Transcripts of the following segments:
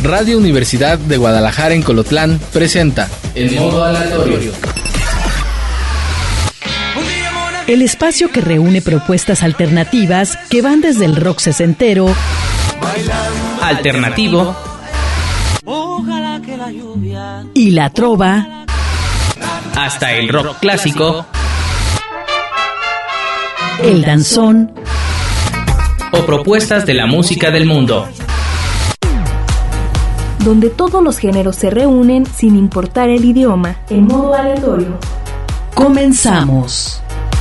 Radio Universidad de Guadalajara en Colotlán presenta El Modo Aleatorio. El espacio que reúne propuestas alternativas que van desde el rock sesentero, alternativo y la trova, hasta el rock clásico, el danzón o propuestas de la música del mundo. Donde todos los géneros se reúnen sin importar el idioma, en modo aleatorio. Comenzamos.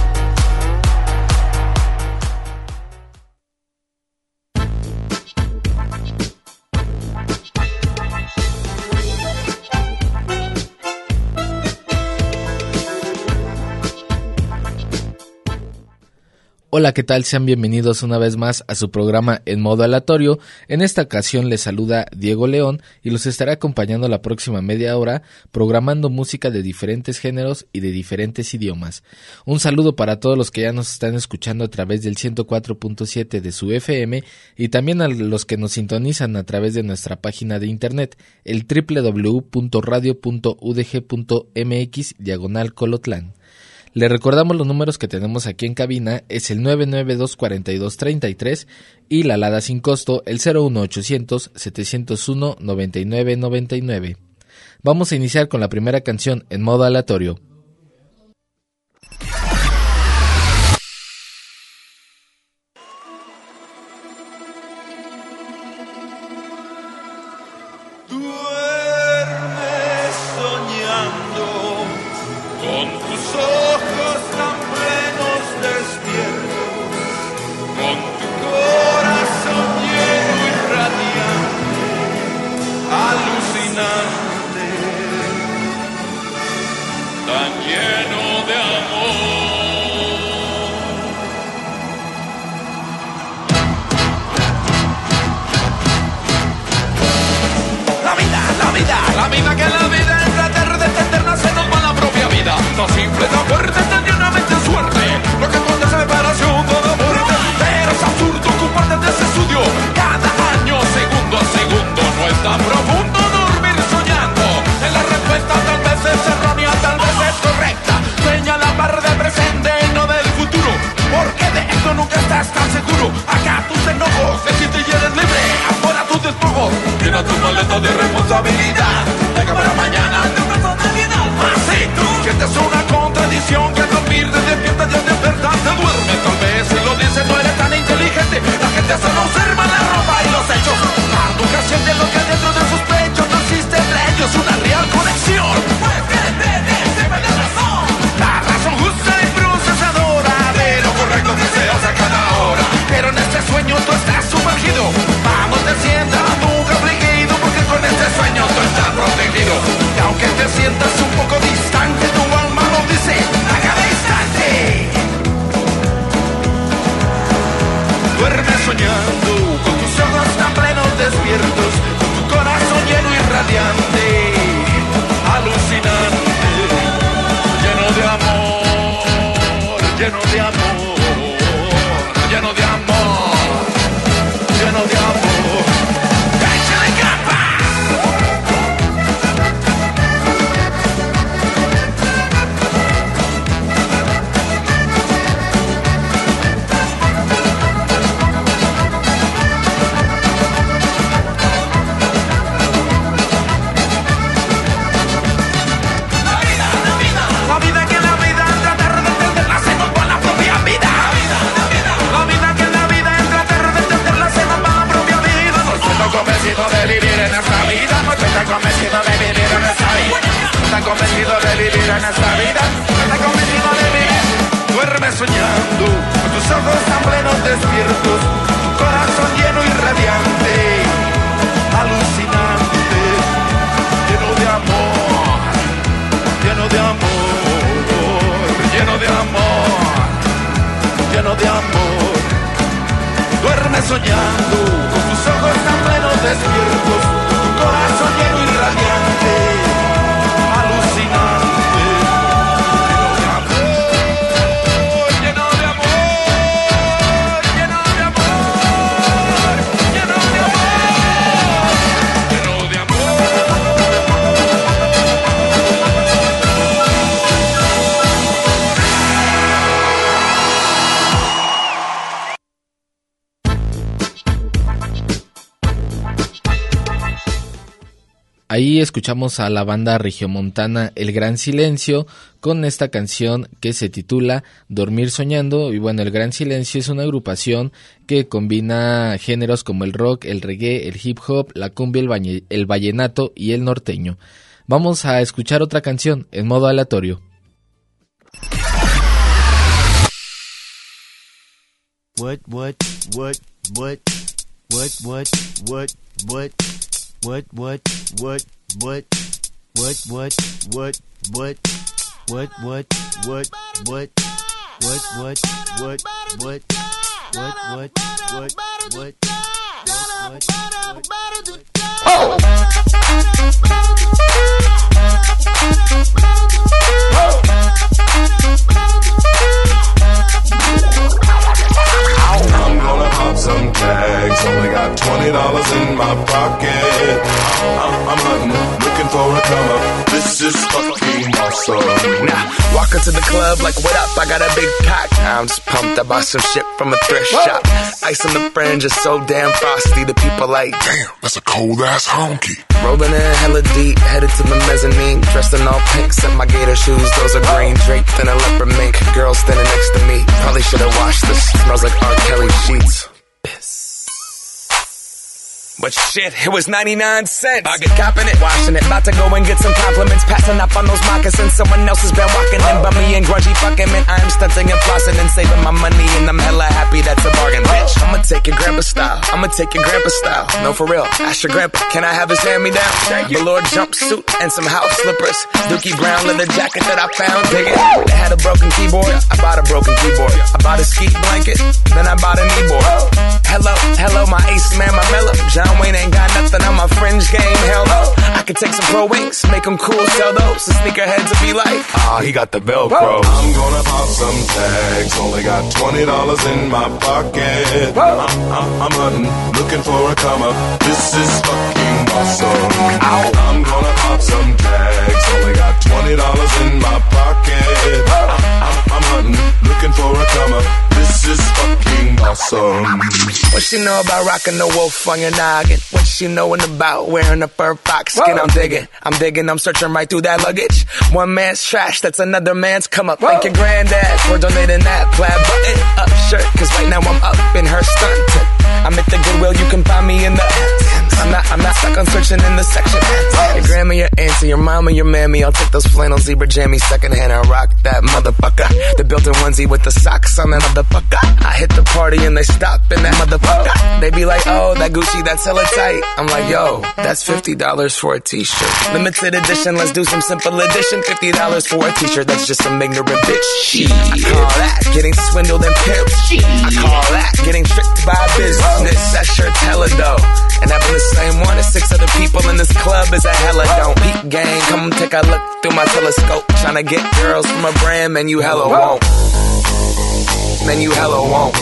Hola, ¿qué tal? Sean bienvenidos una vez más a su programa En Modo Aleatorio. En esta ocasión les saluda Diego León y los estaré acompañando la próxima media hora programando música de diferentes géneros y de diferentes idiomas. Un saludo para todos los que ya nos están escuchando a través del 104.7 de su FM y también a los que nos sintonizan a través de nuestra página de internet, el www.radio.udg.mx/Colotlán. Le recordamos los números que tenemos aquí en cabina, es el 992-4233 y la alada sin costo, el 01800-701-9999. Vamos a iniciar con la primera canción en modo aleatorio. Lleno de amor. Ahí escuchamos a la banda regiomontana El Gran Silencio con esta canción que se titula Dormir Soñando. Y bueno, El Gran Silencio es una agrupación que combina géneros como el rock, el reggae, el hip hop, la cumbia, el vallenato y el norteño. Vamos a escuchar otra canción en modo aleatorio. What I'm gonna pop some tags, only got $20 in my pocket. I'm hunting, looking for a come up. This is fucking awesome. Now, walk into the club like, what up? I got a big cock. I'm just pumped. I bought some shit from a thrift shop. Ice on the fringe is so damn frosty. The people like, damn, that's a cold ass honky. Rolling in hella deep, headed to the mezzanine. Dressed in all pink, set my gator shoes. Those are green, draped in a leopard mink. Girl standing next to me. Probably should've washed this. Smells like R. Kelly sheets. But shit, it was 99 cents. I get copping it, washing it. About to go and get some compliments. Passing up on those moccasins. Someone else has been walking in. Bummy and grungy fucking man. I am stunting and flossing and saving my money. And I'm hella happy that's a bargain, bitch. I'ma take your grandpa style. I'ma take your grandpa style. No, for real. Ask your grandpa, can I have his hand-me-down? Velour jumpsuit and some house slippers. Dookie brown leather jacket that I found. Dig it. They had a broken keyboard. I bought a broken keyboard. I bought a ski blanket. Then I bought a kneeboard. Hello, my ace man, my mellow. John Wayne ain't got nothing on my fringe game, hell no. I could take some pro wings, make them cool, sell those. The sneakerheads will be like, he got the Velcro. I'm gonna pop some tags, only got $20 in my pocket. I'm hunting, looking for a come up. This is fucking awesome. I'm gonna pop some tags, only got $20 in my pocket. I'm hunting, looking for a come up. This is fucking awesome. What she know about rocking the wolf on your noggin? What she knowin' about wearing a fur fox skin? I'm digging, I'm searching right through that luggage. One man's trash, that's another man's come up. Thank your granddad for donating that plaid button up shirt. Cause right now I'm up in her stunting. I'm at the Goodwill, you can find me in the I'm not stuck on searching in the section. Your grandma, your auntie, your mama, your mammy. I'll take those flannel zebra jammies secondhand and rock that motherfucker. The built-in onesie with the socks on that motherfucker. I hit the party and they stop in that motherfucker. They be like, oh, that Gucci, that's hella tight. I'm like, yo, that's $50 for a t-shirt. Limited edition, let's do some simple edition. $50 for a t-shirt, that's just some ignorant bitch. I call that getting swindled and pimped. I call that getting tricked by business. That shirt's hella dope. And having the same one as 6 other people in this club is a hella don't. Peak gang, come take a look through my telescope. Tryna get girls from a brand, man, you hella won't. Man, you hella won't.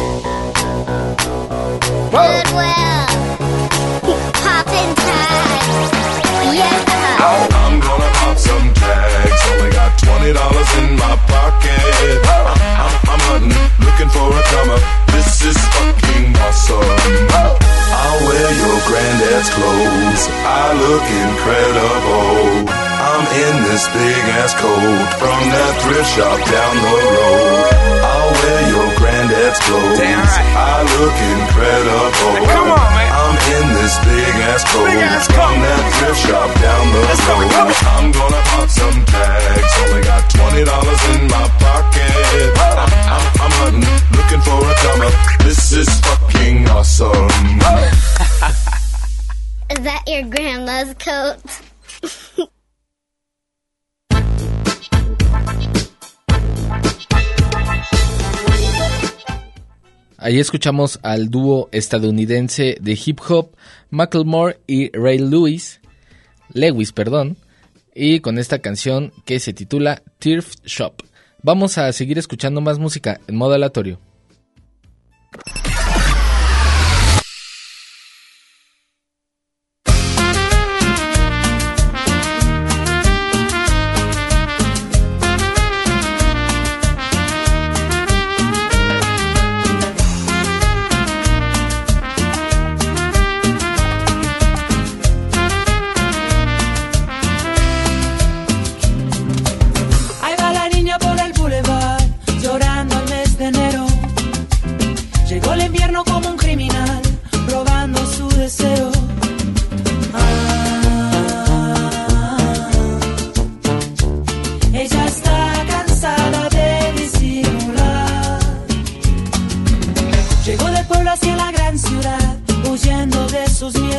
Goodwill, poppin' tags, yeah. I'm gonna pop some tags, only got $20 in my pocket. I'm hunting, looking for a come up. This is fucking awesome. I'll wear your granddad's clothes, I look incredible. I'm in this big ass coat from that thrift shop down the road. I'll wear your granddad's clothes, damn right. I look incredible. Hey, come on, man. I'm in this big ass coat from that thrift shop down the road. I'm gonna pop some tags, only got $20 in my pocket. I'm hunting, looking for a come up. This is fucking awesome. Is that your grandma's coat? Ahí escuchamos al dúo estadounidense de hip hop Macklemore y Ray Lewis, y con esta canción que se titula Thrift Shop. Vamos a seguir escuchando más música en modo aleatorio.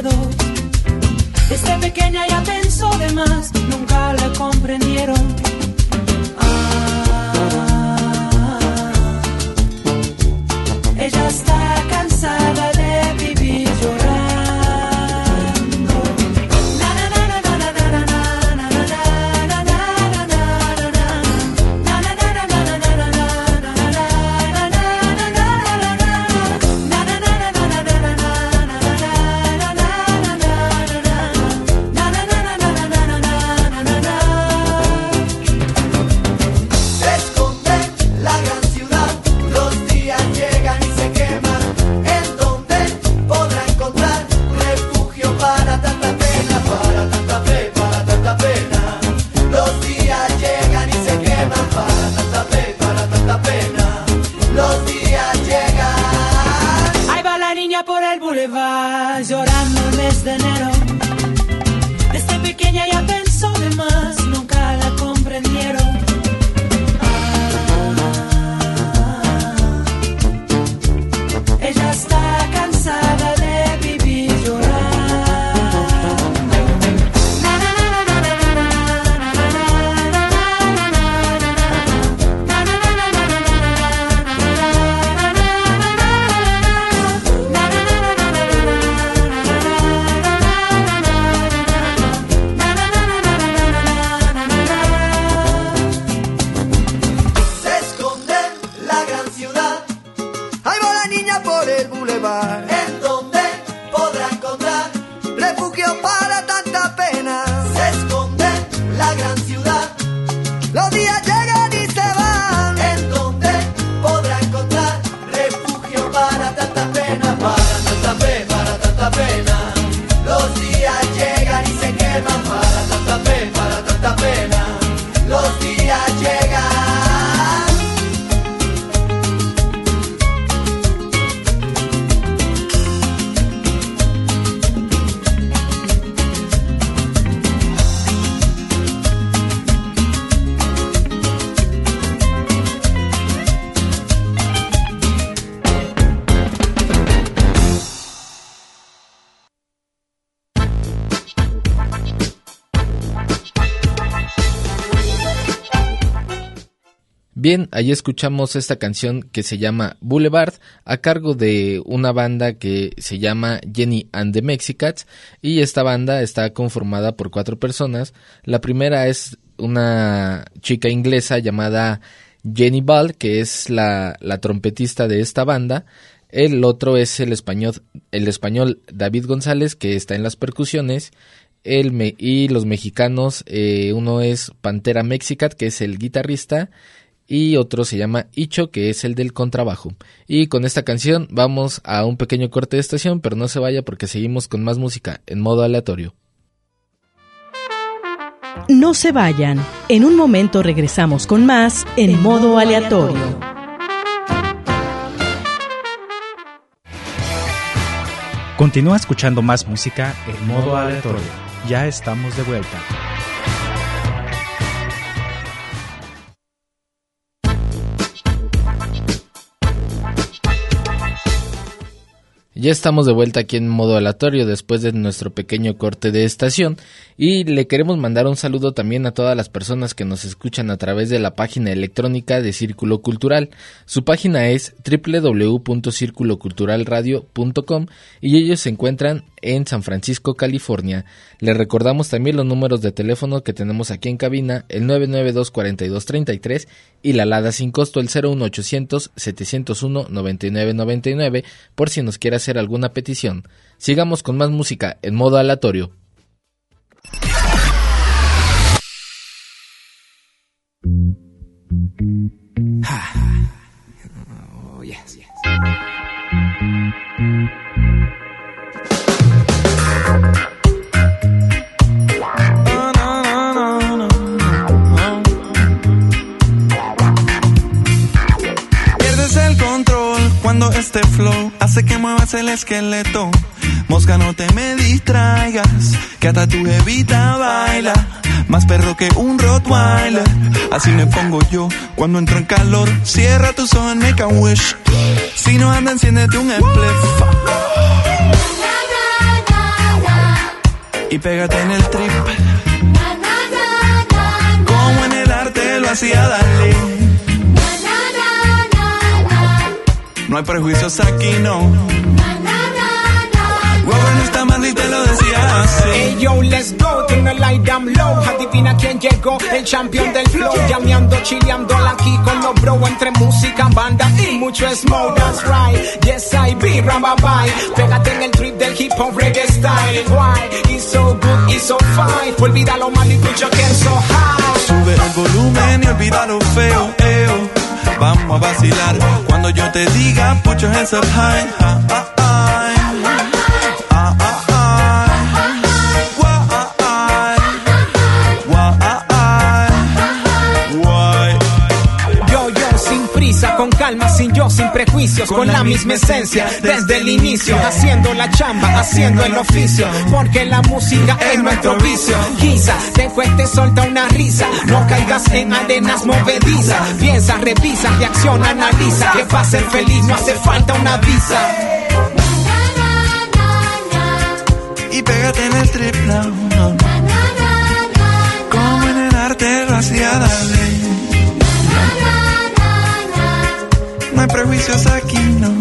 dos. Desde pequeña ya pensó de más, nunca la comprendieron. Ella está cansada de vivir llorando. Llorando el mes de enero. Desde pequeña ya pensó de más, nunca la comprendieron. Ella está cansada de vivir llorando. En donde podrá encontrar refugio para tanta pena. Se esconde la gran ciudad. Los días llegan y se van. En donde podrá encontrar refugio para tanta pena. Para tanta pena, para tanta pena. Los días llegan y se queman. Para tanta pena, para tanta pena. Los días llegan. Bien, ahí escuchamos esta canción que se llama Boulevard, a cargo de una banda que se llama Jenny and the Mexicats, y esta banda está conformada por 4 personas. La primera es una chica inglesa llamada Jenny Ball, que es la trompetista de esta banda. El otro es el español David González, que está en las percusiones. Y los mexicanos, uno es Pantera Mexicat, que es el guitarrista, y otro se llama Icho, que es el del contrabajo. Y con esta canción vamos a un pequeño corte de estación, pero no se vaya porque seguimos con más música en modo aleatorio. No se vayan, en un momento regresamos con más en modo aleatorio. Continúa escuchando más música en modo aleatorio. Ya estamos de vuelta. Ya estamos de vuelta aquí en modo aleatorio después de nuestro pequeño corte de estación, y le queremos mandar un saludo también a todas las personas que nos escuchan a través de la página electrónica de Círculo Cultural. Su página es www.circuloculturalradio.com y ellos se encuentran en San Francisco, California. Les recordamos también los números de teléfono que tenemos aquí en cabina, el 992-4233 y la alada sin costo, el 01800-701-9999, por si nos quiere hacer alguna petición. Sigamos con más música en modo aleatorio. Oh, yes, yes. Pierdes el control cuando este flow hace que muevas el esqueleto. Mosca, no te me distraigas, que hasta tu jevita baila, más perro que un Rottweiler. Así me pongo yo cuando entro en calor. Cierra tus ojos and make a wish. Si no anda, enciéndete un spliff. y pégate en el trip. Como en el arte lo hacía Dalí. No hay prejuicios aquí, no. Bueno, está mal y te lo decía así. Hey yo, let's go, turn the light down low. Adivina quién llegó, el champion del flow. Llameando, chileando aquí con los bro. Entre música, banda y mucho smoke. That's right, yes I be, bye. Pégate en el trip del hip hop reggae style. Why, it's so good, it's so fine. Olvida lo malo y put your hands so high. Sube el volumen y olvida lo feo, Vamos a vacilar cuando yo te diga put your hands up high. Con calma, sin yo, sin prejuicios, con la misma esencia, desde el inicio, haciendo la chamba, haciendo el oficio, porque la música es nuestro vicio. Quizá dejo solta una risa, no caigas en arenas movedizas, piensa, revisa, reacciona, analiza, que para ser feliz no hace falta una visa. Y pégate en el trip, no. Como en el arte lo hacía Dalí. No hay prejuicios aquí, no.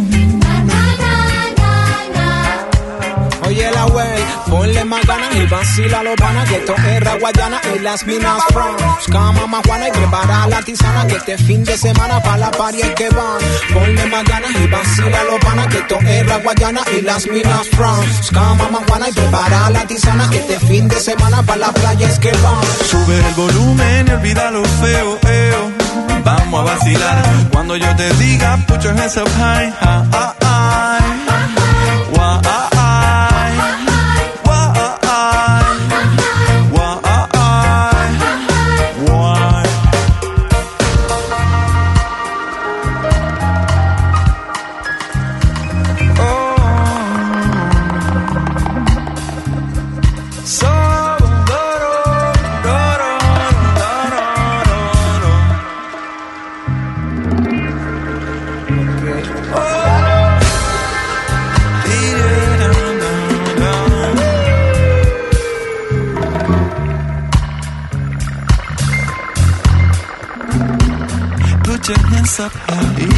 Oye la wey, ponle más ganas y vacila los panas, que esto es Raguayana y las minas France. Cama más Juana y prepara la tisana, que este fin de semana pa' la party es que van. Ponle más ganas y vacila los panas, que esto es Raguayana y las minas France. Cama más Juana y prepara la tisana, que este fin de semana pa' la playa es que van. Sube el volumen y olvida lo feo, Vamos a vacilar cuando yo te diga put your hands up high. Put your hands up high.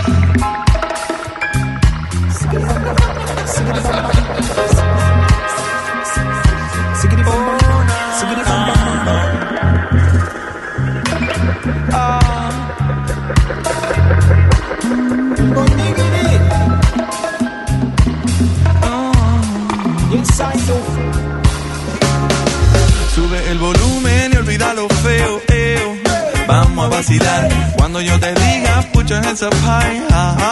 Sube el volumen y olvida lo feo, Vamos a vacilar cuando yo te diga put your hands up high.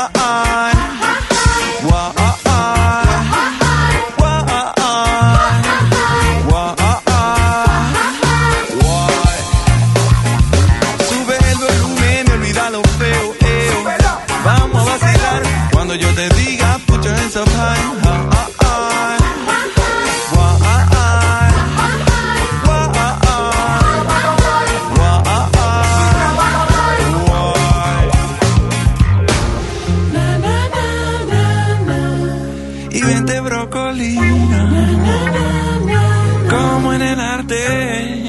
Sube el volumen y olvida lo feo, Vamos a vacilar cuando yo te diga put your hands up high. Y vente brocolina, como en el arte,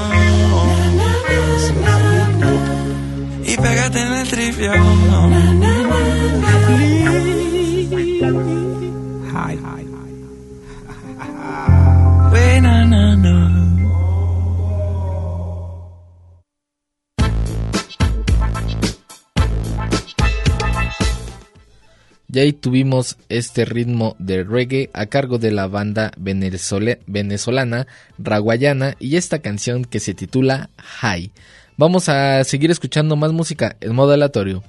y pégate en el trivio. Y ahí tuvimos este ritmo de reggae a cargo de la banda venezolana Raguayana y esta canción que se titula High. Vamos a seguir escuchando más música en modo aleatorio.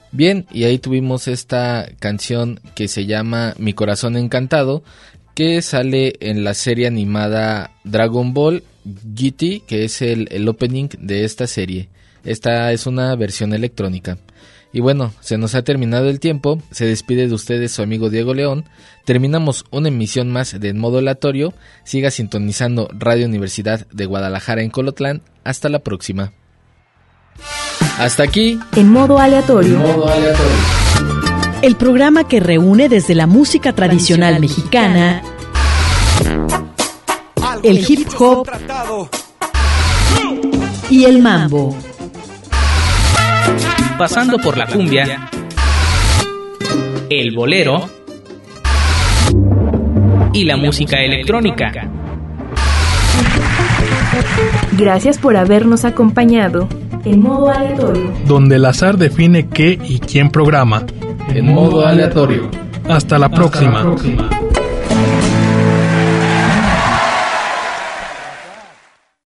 Bien, y ahí tuvimos esta canción que se llama Mi Corazón Encantado, que sale en la serie animada Dragon Ball GT, que es el opening de esta serie. Esta es una versión electrónica. Y bueno, se nos ha terminado el tiempo. Se despide de ustedes su amigo Diego León. Terminamos una emisión más de En Modo Aleatorio. Siga sintonizando Radio Universidad de Guadalajara en Colotlán. Hasta la próxima. Hasta aquí En Modo Aleatorio. El programa que reúne desde la música tradicional mexicana, el hip hop y el mambo, pasando por la cumbia, el bolero y la música electrónica. Gracias por habernos acompañado. En Modo Aleatorio. Donde el azar define qué y quién programa. En Modo Aleatorio. Hasta la próxima.